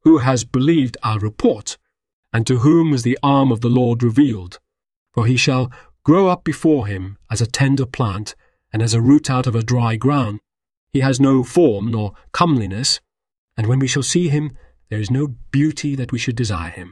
Who has believed our report? And to whom is the arm of the Lord revealed? For he shall grow up before him as a tender plant, and as a root out of a dry ground. He has no form nor comeliness, and when we shall see him, there is no beauty that we should desire him.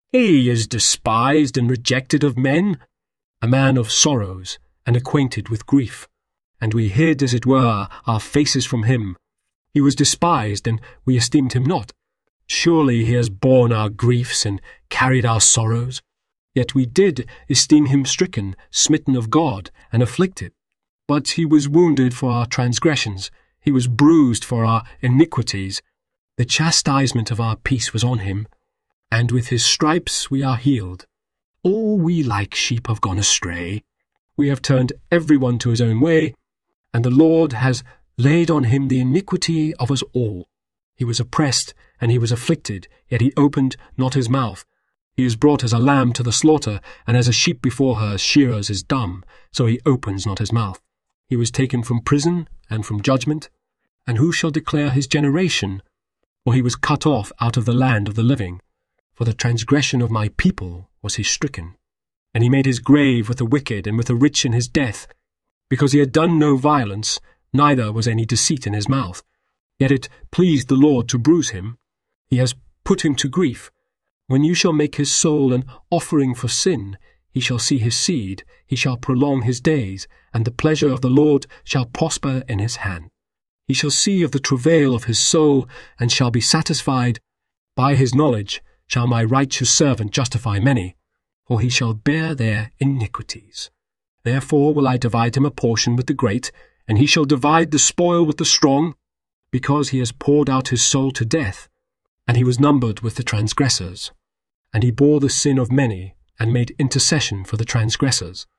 He is despised and rejected of men, a man of sorrows, and acquainted with grief. And we hid, as it were, our faces from him. He was despised, and we esteemed him not. Surely he has borne our griefs and carried our sorrows. Yet we did esteem him stricken, smitten of God, and afflicted. But he was wounded for our transgressions, he was bruised for our iniquities. The chastisement of our peace was on him, and with his stripes we are healed. All we like sheep have gone astray. We have turned every one to his own way, and the Lord has laid on him the iniquity of us all. He was oppressed, and he was afflicted, yet he opened not his mouth. He is brought as a lamb to the slaughter, and as a sheep before her shearers is dumb, so he opens not his mouth. He was taken from prison and from judgment, and who shall declare his generation? For he was cut off out of the land of the living. For the transgression of my people was he stricken. And he made his grave with the wicked and with the rich in his death, because he had done no violence, neither was any deceit in his mouth. Yet it pleased the Lord to bruise him. He has put him to grief. When you shall make his soul an offering for sin, he shall see his seed, he shall prolong his days, and the pleasure of the Lord shall prosper in his hand. He shall see of the travail of his soul, and shall be satisfied. By his knowledge shall my righteous servant justify many, for he shall bear their iniquities. Therefore will I divide him a portion with the great, and he shall divide the spoil with the strong, because he has poured out his soul to death, and he was numbered with the transgressors. And he bore the sin of many, and made intercession for the transgressors.